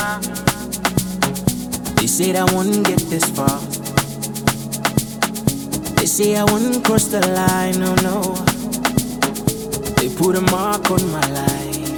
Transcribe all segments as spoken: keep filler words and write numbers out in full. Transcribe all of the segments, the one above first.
They said I wouldn't get this far. They say I wouldn't cross the line, no, no. They put a mark on my life.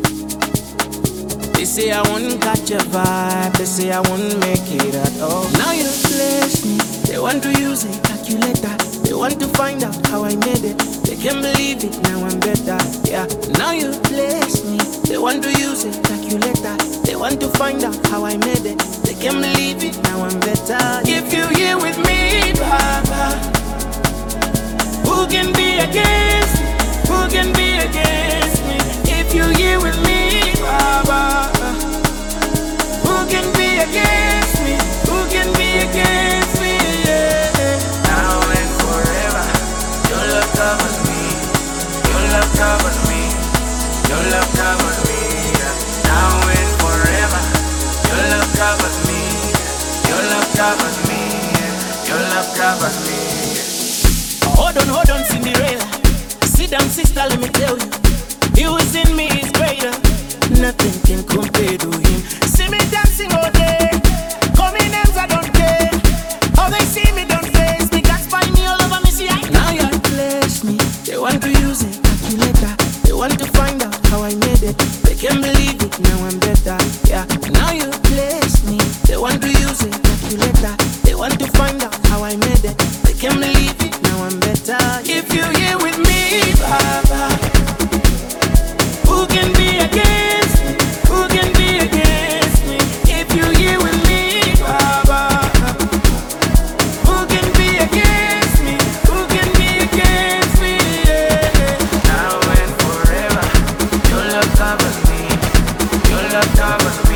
They say I wouldn't catch a vibe. They say I wouldn't make it at all. Now you bless me. They want to use a calculator. They want to find out how I made it. They can't believe it, now I'm better. Yeah, now you bless me. They want to use a calculator. They want to find out how I made it. They can't believe it, now I'm better. If you here with me, Baba, who can be against me? Who can be against me? If you here with me, Baba, who can be against me? Who can be against me? Yeah. Now and forever, your love covers me. Your love covers me. Your love covers me. Yeah. Now and forever, your love covers me. Your love covers me. Yeah. Your love covers me. Yeah. Hold on, hold on, Cinderella. Sit down, sister, let me tell you. He who is in me is greater. Nothing can compare to him. See me dancing all day. Call me names, I don't care. How they see me, don't face me. That's find me all over me, see I. Now you bless me. They want to use it, calculator. They want to find out how I made it. They can't believe it, now I'm better. Yeah, now you bless me. They want to use it, calculator. They want to find out how I made it. They can't believe it, now I'm better. If you're here with me, Baba, who can be against me? Who can be against me? If you're here with me, Baba, who can be against me? Who can be against me? Yeah. Now and forever, your love covers me. Your love covers me.